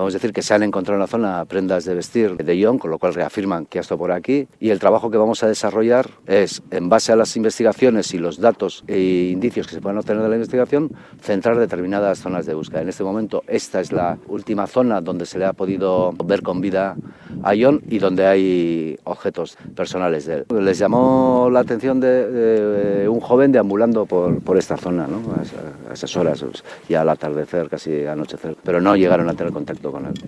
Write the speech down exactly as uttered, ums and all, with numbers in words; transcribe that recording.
Vamos a decir que se han encontrado en la zona prendas de vestir de John, con lo cual reafirman que ha estado por aquí. Y el trabajo que vamos a desarrollar es, en base a las investigaciones y los datos e indicios que se puedan obtener de la investigación, centrar determinadas zonas de búsqueda. En este momento, esta es la última zona donde se le ha podido ver con vida a John y donde hay objetos personales de él. Les llamó la atención de, de un joven deambulando por, por esta zona, ¿no? A esas horas, ya al atardecer, casi anochecer, pero no llegaron a tener contacto con él.